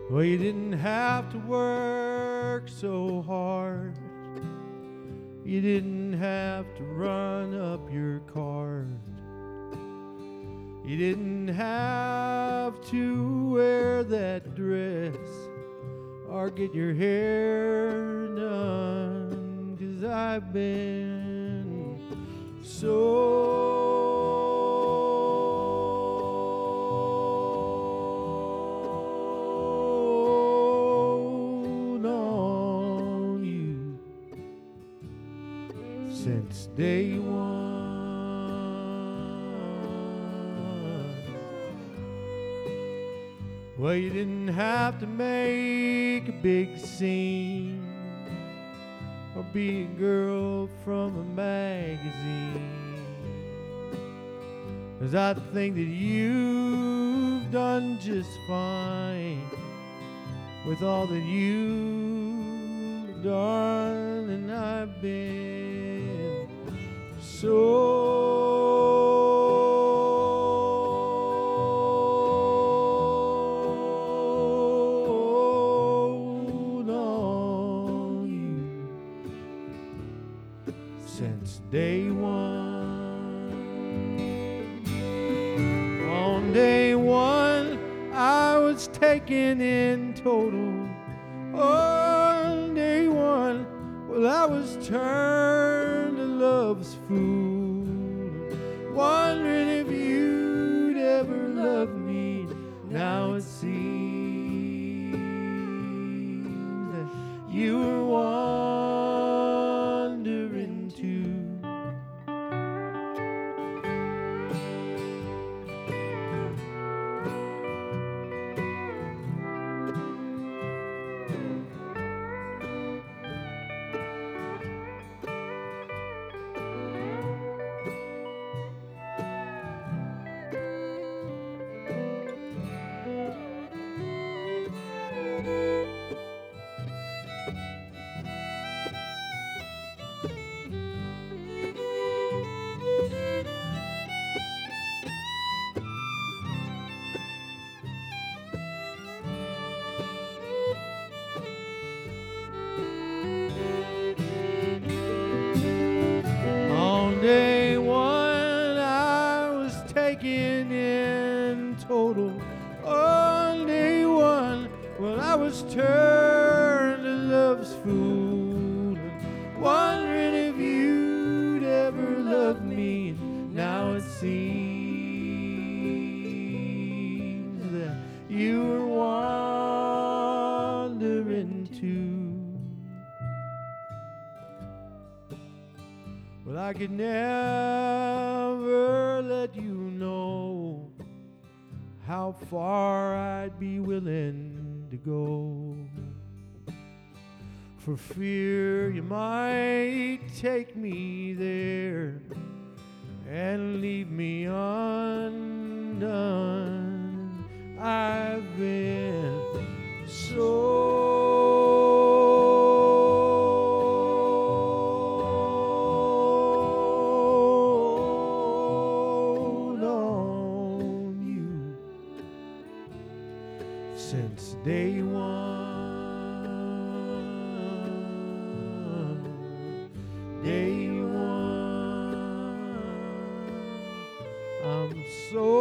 Well, you didn't have to work so hard. You didn't have to run up your card. You didn't have to wear that dress or get your hair done, 'cause I've been sold on you since day one. Well, you didn't have to make a big scene or be a girl from a magazine, 'cause I think that you've done just fine with all that you've done, and I've been sold on you since day one. On day one, I was taken in total. On day one, well, I was turned to love's fool, wondering if you'd ever love me. Now it seems that you were wandering too. On day one, I was taken in total. On day one, well, I was turned to love's fool, wondering if you'd ever love me. Now it seems that you were wandering too. Well, I could never let you know how far I'd be willing to go, for fear you might take me there and leave me undone. I've been sold on you since day one. Day one, I'm so